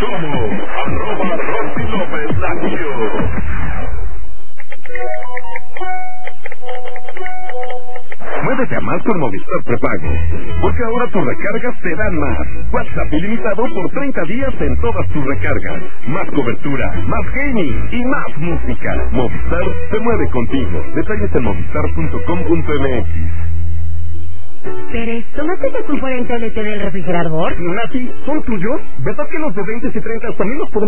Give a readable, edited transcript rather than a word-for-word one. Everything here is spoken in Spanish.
como @RossyLópez Muévete a más con Movistar Prepago, porque ahora tus recargas te dan más. WhatsApp ilimitado por 30 días en todas tus recargas. Más cobertura, más gaming y más música. Movistar se mueve contigo. Detalles en movistar.com.mx. Pérez, ¿tomaste el componente LT del refrigerador? Nati, ¿son tuyos? ¿Verdad que los de 20 y 30 también los podemos